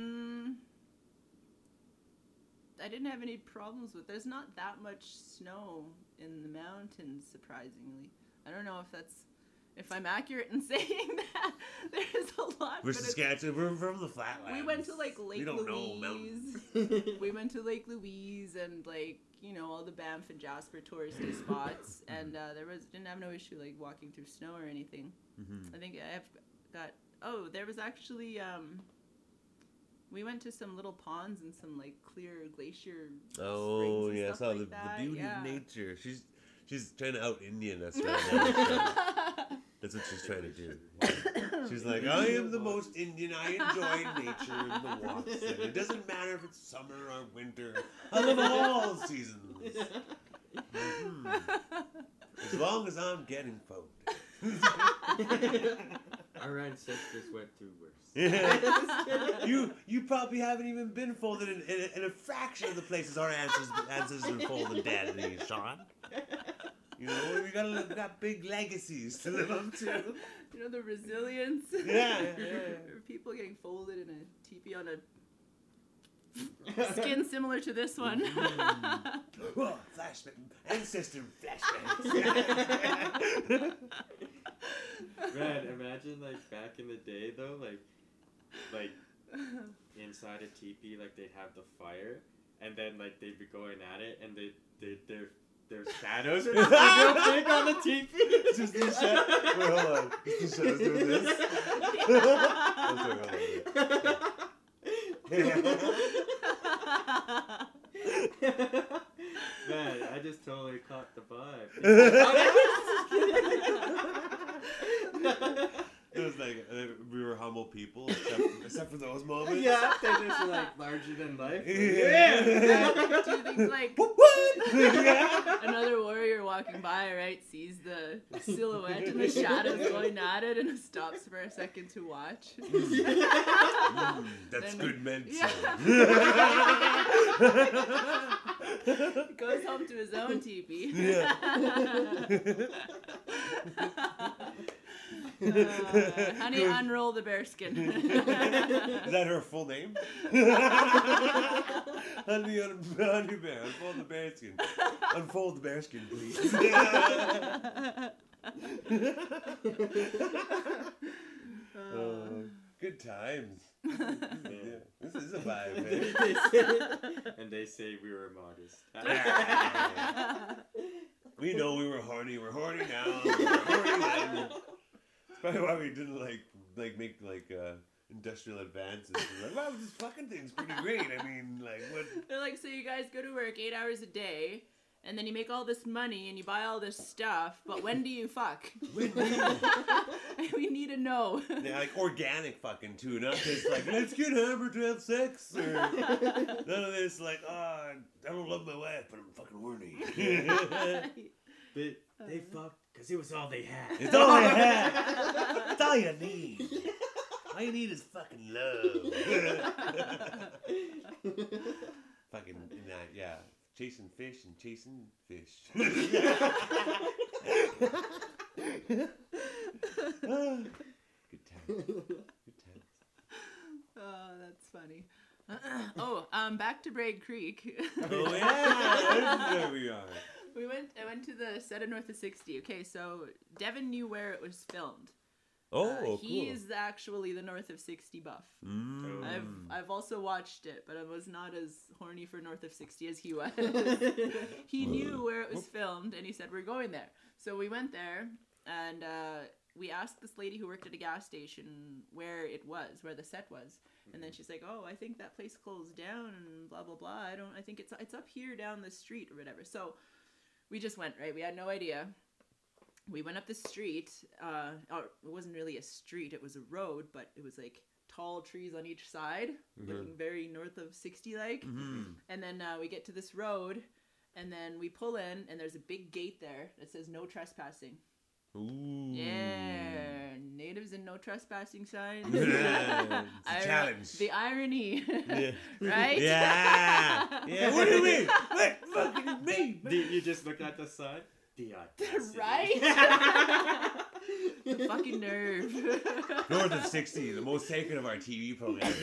I didn't have any problems with. There's not that much snow in the mountains, surprisingly. I don't know if I'm accurate in saying that. There's a lot. We're Saskatchewan. We're from the flatlands. We went to like Lake We don't know Louise. mountains. We went to Lake Louise and like all the Banff and Jasper touristy spots, and didn't have no issue like walking through snow or anything. Mm-hmm. I think I've got. Oh, there was actually we went to some little ponds and some like clear glacier. Oh springs and yeah, I stuff saw like the that. beauty Yeah. of nature. She's trying to out Indian us right now. That's what she's trying to do. She's like, I am the most Indian. I enjoy nature and the walks. And it doesn't matter if it's summer or winter. I love all seasons. As long as I'm getting folded. Our ancestors went through worse. Yeah. You probably haven't even been folded in a fraction of the places our ancestors been folded, Daddy, Sean. We got big legacies to live up to. The resilience. Yeah. People getting folded in a teepee on a skin similar to this one. Oh, flashback, ancestor flashbacks. Man, imagine like back in the day though, like inside a teepee, like they'd have the fire, and then like they'd be going at it, and their shadows are just real big on the teepee. Just the shadow. Wait, hold on. Just the shadows doing this. Man, I just totally caught the vibe. It was like we were humble people, except for those moments. Yeah, they're just like larger than life. Yeah. Do things like Yeah. another warrior walking by, right, sees the silhouette and the shadows going at it and stops for a second to watch. That's Then- good medicine. Goes home to his own teepee. Yeah. Honey, unroll the bearskin. Is that her full name? Honey bear, unfold the bearskin. Unfold the bearskin, please. Good times. Yeah. This is a vibe, man. And they say we were modest. We know we were horny. We're horny now. We're horny then. That's probably why we didn't make industrial advances. We're like, wow, this fucking thing's pretty great. I mean, like, what? They're like, so you guys go to work 8 hours a day, and then you make all this money and you buy all this stuff, but when do you fuck? When do you? We need to know. Yeah, like organic fucking too, not just like, let's get hammered to have sex, or none of this like, I don't love my wife, but I'm fucking horny. They fucked because it was all they had. It's all I have. It's all you need. All you need is fucking love. Fucking, yeah. Chasing fish and chasing fish. Good times. Good times. Oh, that's funny. Back to Bragg Creek. Oh yeah, there we are. I went to the set of North of 60. Okay, so Devin knew where it was filmed. Oh, cool. He is actually the North of 60 buff. I've also watched it, but I was not as horny for North of 60 as he was. He knew where it was filmed, and he said, we're going there. So we went there, and we asked this lady who worked at a gas station where it was, where the set was. And then she's like, oh, I think that place closed down, and blah, blah, blah. I think it's up here down the street or whatever. So we just went, right? We had no idea. We went up the street. It wasn't really a street. It was a road, but it was like tall trees on each side, looking very North of 60 like. And then we get to this road, and then we pull in, and there's a big gate there that says no trespassing. Ooh. Yeah, natives and no trespassing signs. Yeah, it's a challenge. The irony, Yeah. right? Yeah. Yeah. What do you mean? What fucking mean? You just looked at the sign. The audacity. Right? The fucking nerve. North of 60, the most taken of our TV programs.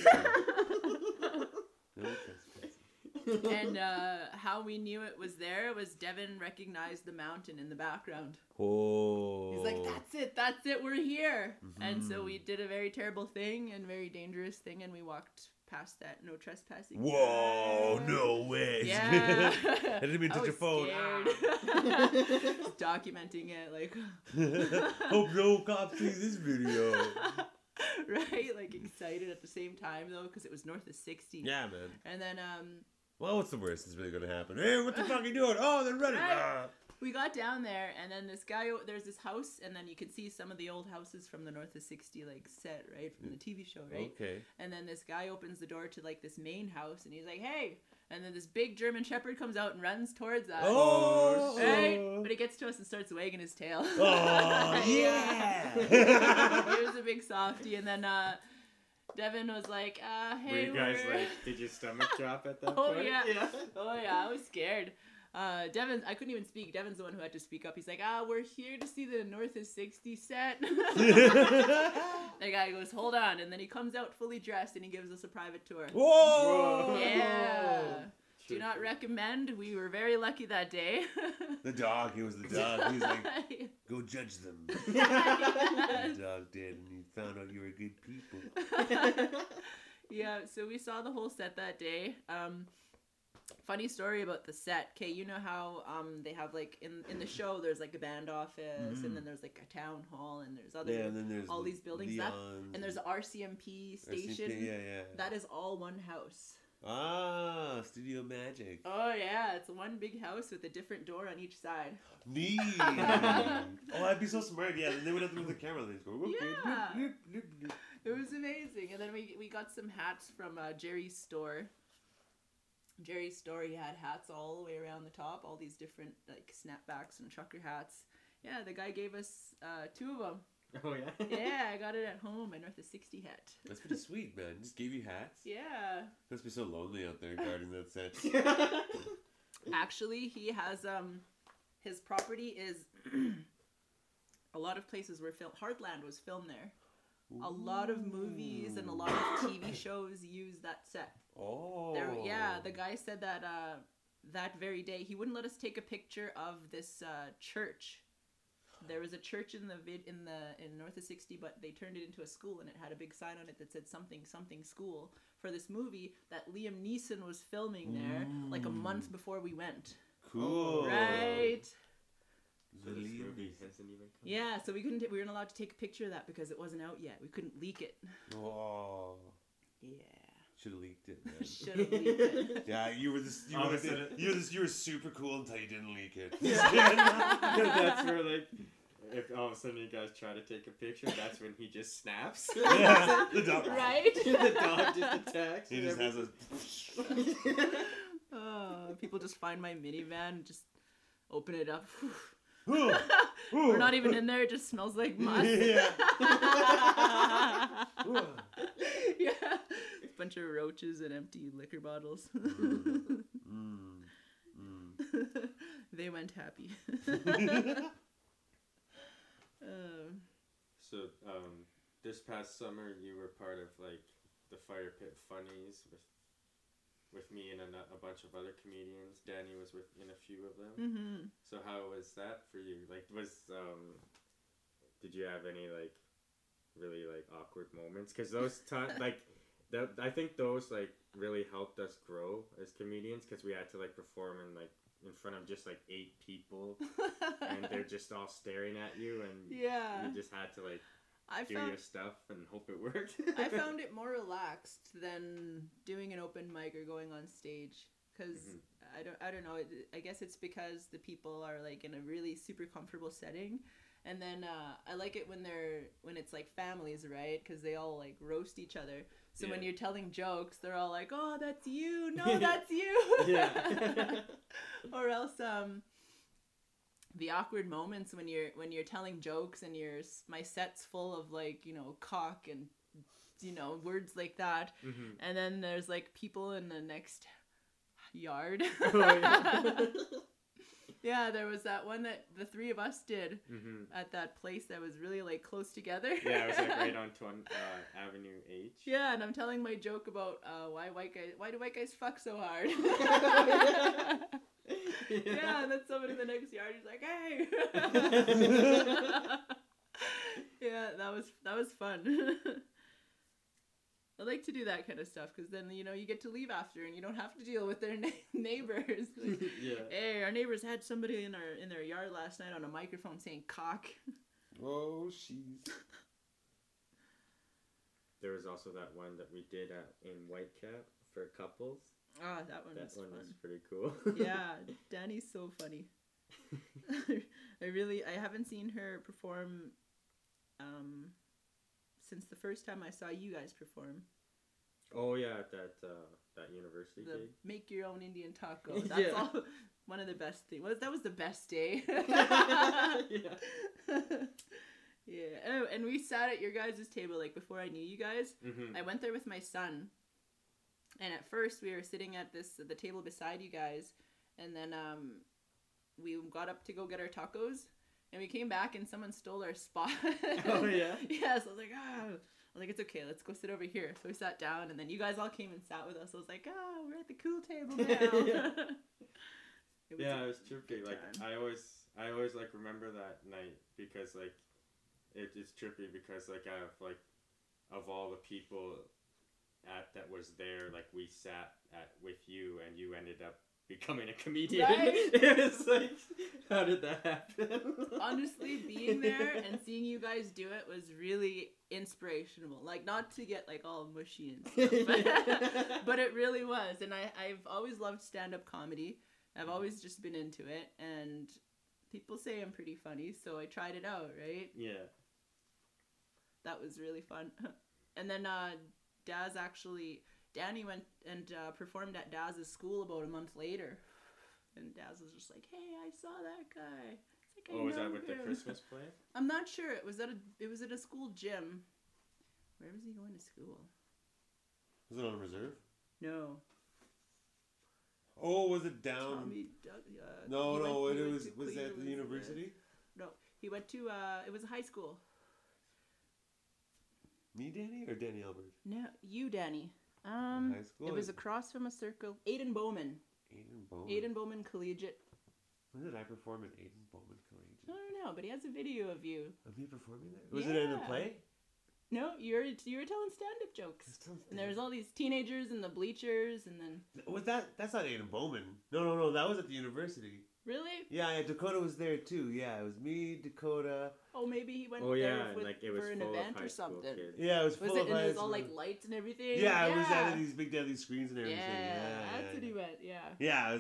No trespassing. And how we knew it was there was Devin recognized the mountain in the background. Oh. He's like, that's it, we're here. And so we did a very terrible thing and very dangerous thing, and we walked past that no trespassing. Whoa, sign. no way. Yeah. I didn't mean to touch your phone. Just documenting it, like. Hope no cops see this video. Right? Like excited at the same time, though, because it was North of 60. Yeah, man. And then, Well, what's the worst that's really going to happen? Hey, what the fuck are you doing? Oh, they're running. Right. We got down there, and then this guy, there's this house, and then you could see some of the old houses from the North of 60, like, set, right, from the TV show, right? Okay. And then this guy opens the door to, like, this main house, and he's like, hey! And then this big German Shepherd comes out and runs towards us. Oh! Right? But he gets to us and starts wagging his tail. Oh, yeah! He was a big softie, and then, Devin was like, hey, Were you guys like, did your stomach drop at that point? Yeah. Oh, yeah, I was scared. Devin, I couldn't even speak. Devin's the one who had to speak up. He's like, we're here to see the North of 60 set. The guy goes, hold on. And then he comes out fully dressed and he gives us a private tour. Whoa! Yeah. Do not recommend. We were very lucky that day. The dog, he was the dog. He's like, go judge them. The dog did, and he found out you were good people. Yeah, so we saw the whole set that day. Funny story about the set. Okay, you know how they have like in the show there's like a band office and then there's like a town hall and there's other and then there's all these buildings and there's a RCMP station. Yeah. That is all one house. Ah, Studio Magic. Oh yeah, it's one big house with a different door on each side. Neat. Oh, I'd be so smart. Yeah, then they would have to move the camera. They just go. Whoop, Yeah. whoop, whoop, whoop. It was amazing. And then we got some hats from Jerry's store. Jerry's store, he had hats all the way around the top, all these different like snapbacks and trucker hats. Yeah, the guy gave us 2 of them. Oh, yeah? Yeah, I got it at home, my North of 60 hat. That's pretty sweet, man. Just gave you hats. Yeah. It must be so lonely out there guarding that set. Actually, he has his property is a lot of places were filmed. Heartland was filmed there. Ooh. A lot of movies and a lot of TV shows use that set. Oh. The guy said that that very day he wouldn't let us take a picture of this church. There was a church in north of 60, but they turned it into a school, and it had a big sign on it that said something school for this movie that Liam Neeson was filming there like a month before we went. Cool. Right. So this movie hasn't even come Yeah, so we weren't allowed to take a picture of that because it wasn't out yet. We couldn't leak it. Oh. Yeah. Should have leaked it, man. Should have leaked it. Yeah, you were super cool until you didn't leak it. That's where, like, if all of a sudden you guys try to take a picture, that's when he just snaps. Yeah, the dog. Right? The dog just attacks. He just has a... People just find my minivan and just open it up. Ooh, We're not even in there. It just smells like must. Yeah. Yeah. A bunch of roaches and empty liquor bottles. They went happy. So, this past summer you were part of, like, the Fire Pit Funnies with me and a bunch of other comedians. Danny was in a few of them. Mm-hmm. So how was that for you? Like, did you have any, like, really, like, awkward moments? Because those times, like, I think those, like, really helped us grow as comedians, because we had to, like, perform in front of just, like, 8 people, and they're just all staring at you, and you just had to, like, do your stuff and hope it worked. I found it more relaxed than doing an open mic or going on stage, because I don't know. I guess it's because the people are, like, in a really super comfortable setting, and then I like it when it's like families, right? Because they all, like, roast each other. So when you're telling jokes, they're all like, "Oh, that's you! No, that's you!" Yeah. Or else the awkward moments when you're telling jokes and my set's full of, like, you know, cock and, you know, words like that, and then there's, like, people in the next yard. Oh, yeah. Yeah, there was that one that the 3 of us did at that place that was really, like, close together. Yeah, it was, like, right on Avenue H. Yeah, and I'm telling my joke about why do white guys fuck so hard. Yeah, and then someone in the next yard is like, "Hey." Yeah, that was fun. I like to do that kind of stuff because then, you know, you get to leave after and you don't have to deal with their neighbors. Like, Yeah. "Hey, our neighbors had somebody in their yard last night on a microphone saying cock." Oh, jeez. There was also that one that we did in Whitecap for couples. Ah, that one was fun. Was pretty cool. Yeah, Danny's so funny. I haven't seen her perform since the first time I saw you guys perform. Oh yeah, at that university The gig. Make your own Indian taco. That's all. One of the best things. That was the best day. Yeah. Yeah. Oh, and we sat at your guys' table, like, before I knew you guys. I went there with my son. And at first we were sitting at the table beside you guys, and then we got up to go get our tacos, and we came back and someone stole our spot. Oh yeah. Yeah, so I was like, it's okay, let's go sit over here. So we sat down, and then you guys all came and sat with us. I was like, we're at the cool table now. It was trippy. Like, I always like remember that night because, like, it's trippy because, like, I have, like, of all the people that was there, like, we sat with you and you ended up becoming a comedian. Right? It was like, how did that happen? Honestly, being there and seeing you guys do it was really inspirational. Like, not to get, like, all mushy and stuff, but it really was. And I've always loved stand-up comedy. I've always just been into it, and people say I'm pretty funny, so I tried it out, right? Yeah. That was really fun. And then Danny went and performed at Daz's school about a month later. And Daz was just like, "Hey, I saw that guy." It's like, Was that with the Christmas play? I'm not sure. It was at a school gym. Where was he going to school? Was it on reserve? No. Oh, was it down? Tommy, No, he it went was to at the Queen university? No, he went to, it was a high school. Me, Danny, or Danny Albert? No, you, Danny. High school? It was across from a circle. Aiden Bowman. Aiden Bowman. Aiden Bowman Collegiate. When did I perform at Aiden Bowman Collegiate? I don't know, but he has a video of you. Of me performing there? Was it in a play? No, you were telling stand-up jokes. And there was all these teenagers in the bleachers, and then... Was that... That's not Aiden Bowman. No, that was at the university. Really? Yeah, Dakota was there too. Yeah, it was me, Dakota. Oh, maybe he went for an event or something. Kids. Yeah, it was full of and high it was school. all like lights and everything? Yeah, it was out of these big LED screens and everything. That's what he went, Yeah,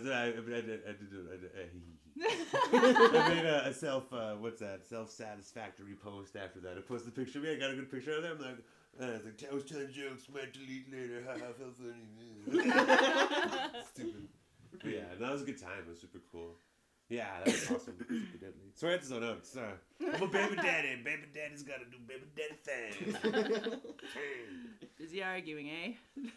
I made a self-satisfactory post after that. I posted a picture of me. I got a good picture of them. I was like, I was telling jokes, might delete later. Haha, felt funny. Stupid. But yeah, that was a good time. It was super cool. Yeah, that was awesome. Super deadly. So I had to zone out. I'm a baby daddy. Baby daddy's got to do baby daddy things. Busy arguing, eh?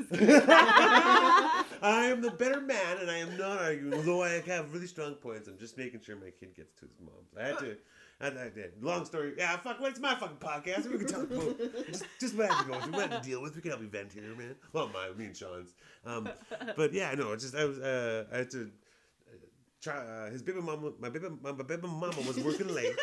I am the better man, and I am not arguing. Although I have really strong points, I'm just making sure my kid gets to his mom's. I did. Long story. Yeah, fuck. It's my fucking podcast. We can talk about just what I have to go through, what I have to deal with. We can help you vent here, man. Well, me and Sean's. But yeah, no. It's just I had to try. His baby mama. My baby mama was working late.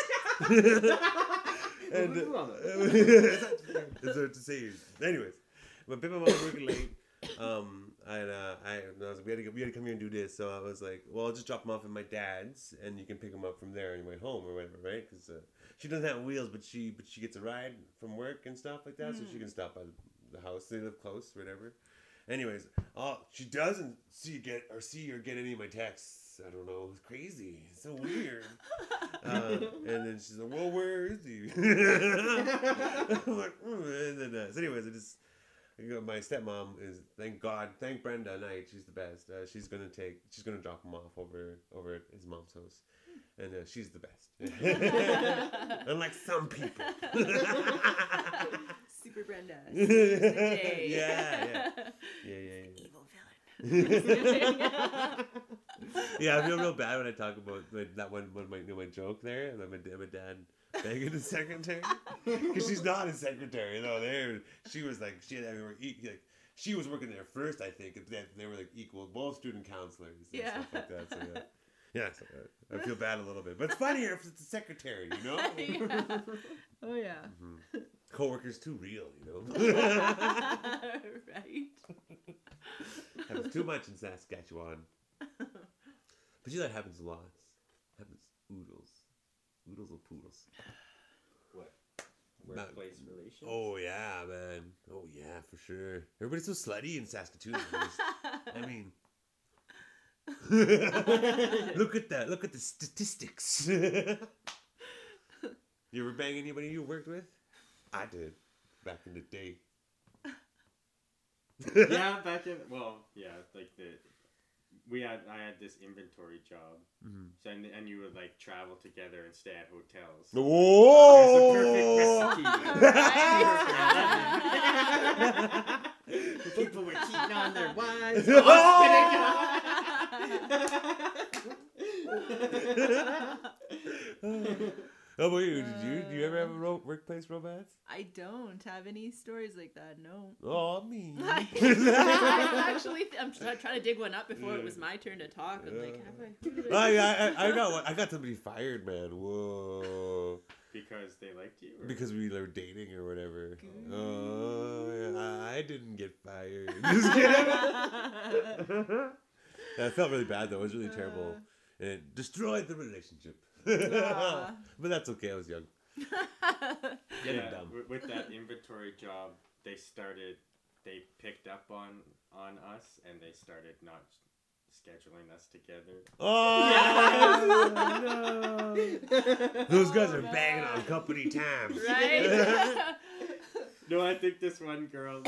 And it's hard to say. Anyways, my baby mama was working late. And I was like, we had to come here and do this. So I was like, well, I'll just drop him off at my dad's, and you can pick him up from there on your way home or whatever, right? Because she doesn't have wheels, but she gets a ride from work and stuff like that, so she can stop by the house. They live close, whatever. Anyways, she doesn't see or get any of my texts. I don't know. It's crazy. It's so weird. And then she's like, well, where is he? I'm like, and then, so anyways, my stepmom is, thank Brenda Knight, she's the best. She's gonna drop him off over at his mom's house, and she's the best. Unlike some people. Super Brenda. Yeah. Evil villain. Yeah, I feel real bad when I talk about that one my joke there. My dad begging his secretary, because she's not his secretary though. She was like she was working there first, I think. They were like equal, both student counselors and stuff like that. So so I feel bad a little bit, but it's funnier if it's the secretary, you know. Yeah. Oh yeah. Mm-hmm. Coworkers too real, you know. Right. Happens too much in Saskatchewan. But that happens a lot. Happens oodles or poodles. What? Workplace relations? Oh yeah, man. Oh yeah, for sure. Everybody's so slutty in Saskatoon. I mean, look at that. Look at the statistics. You ever bang anybody you worked with? I did, back in the day. Yeah, I had this inventory job. Mm-hmm. So and you would like travel together and stay at hotels. Oh, perfect recipe. People were cheating on their wives. How about you? Do you ever have a workplace romance? I don't have any stories like that. No. Oh, me. I'm trying to dig one up before it was my turn to talk. I'm like, I got somebody fired, man. Whoa. Because they liked you? Or? Because we were dating or whatever. Good. Oh, I didn't get fired. Just kidding. That felt really bad, though. It was really terrible. And it destroyed the relationship. But that's okay. I was young. With that inventory job, they picked up on us, and they started not scheduling us together. Oh, no. Those guys are banging on company time. Right? No, I think this one girl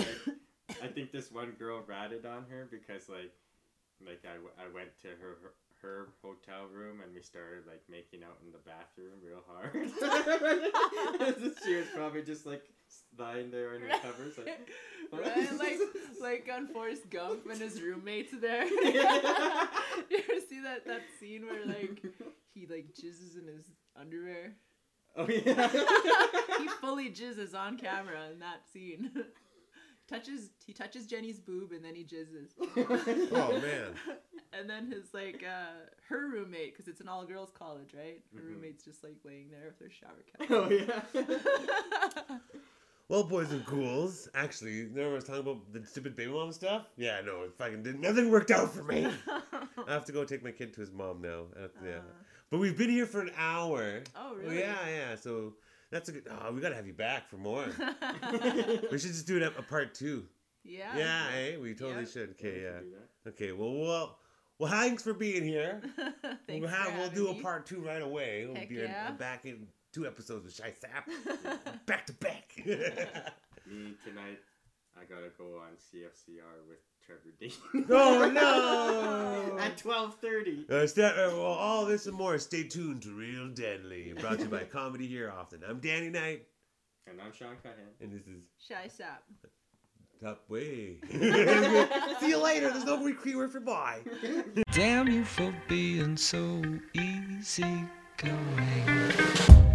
ratted on her because I went to her hotel room and we started like making out in the bathroom real hard. She was probably just like lying there in her covers right, like on Forrest Gump when his roommate's there. You ever see that scene where like he like jizzes in his underwear? Oh yeah. He fully jizzes on camera in that scene. He touches Jenny's boob and then he jizzes. Oh man. And then his like her roommate, because it's an all girls college, right? Her Mhm. roommate's just like laying there with her shower cap. Oh yeah. Well, boys and ghouls, actually, remember I was talking about the stupid baby mom stuff? Yeah, no, it fucking didn't. Nothing worked out for me. I have to go take my kid to his mom now. Yeah, but we've been here for an hour. Oh, Well, really? yeah. So that's a good. Oh, we gotta have you back for more. We should just do it a part 2. Yeah. Yeah, eh? We totally Yep. should. Yeah, Okay, we yeah. can do that. Okay, well, thanks for being here. Thanks We'll for do having a me. part 2 right away. We'll Heck be yeah. back in 2 episodes with Shy Sap. Back to back. Me tonight, I gotta go on CFCR with Trevor Dean. Oh no! At 12:30. Well, all this and more. Stay tuned to Real Deadly, brought to you by Comedy Here Often. I'm Danny Knight, And I'm Sean Cuthand. and this is Shy Sap. Top Way. See you later. There's no Greek word for bye. Damn you for being so easy going.